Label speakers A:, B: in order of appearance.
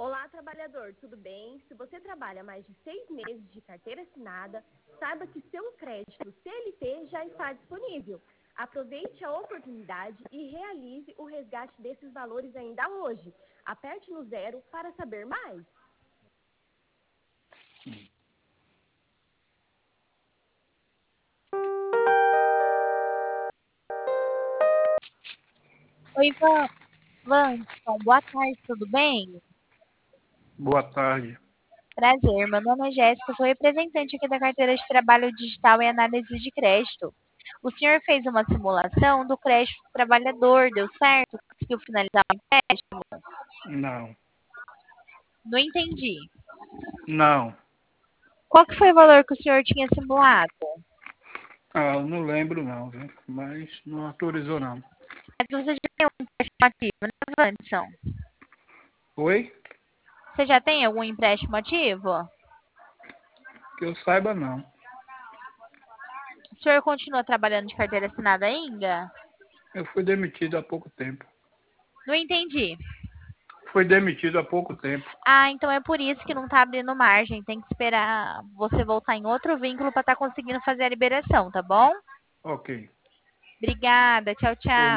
A: Olá, trabalhador, tudo bem? Se você trabalha mais de 6 meses de carteira assinada, saiba que seu crédito CLT já está disponível. Aproveite a oportunidade e realize o resgate desses valores ainda hoje. Aperte no 0 para saber mais.
B: Oi, Wanderson, boa tarde, tudo bem?
C: Boa tarde.
B: Prazer, meu nome é Jéssica, sou representante aqui da carteira de trabalho digital e análise de crédito. O senhor fez uma simulação do crédito do trabalhador, deu certo? Conseguiu finalizar o empréstimo?
C: Não.
B: Não entendi.
C: Não.
B: Qual que foi o valor que o senhor tinha simulado?
C: Eu não lembro não, viu? Mas não autorizou não.
B: Mas você já tem um empréstimo ativo, né, Wanderson?
C: Oi?
B: Você já tem algum empréstimo ativo?
C: Que eu saiba não.
B: O senhor continua trabalhando de carteira assinada ainda?
C: Eu fui demitido há pouco tempo.
B: Não entendi.
C: Fui demitido há pouco tempo.
B: Ah, então é por isso que não tá abrindo margem. Tem que esperar você voltar em outro vínculo para estar conseguindo fazer a liberação, tá bom?
C: Ok.
B: Obrigada. Tchau, tchau.
C: Por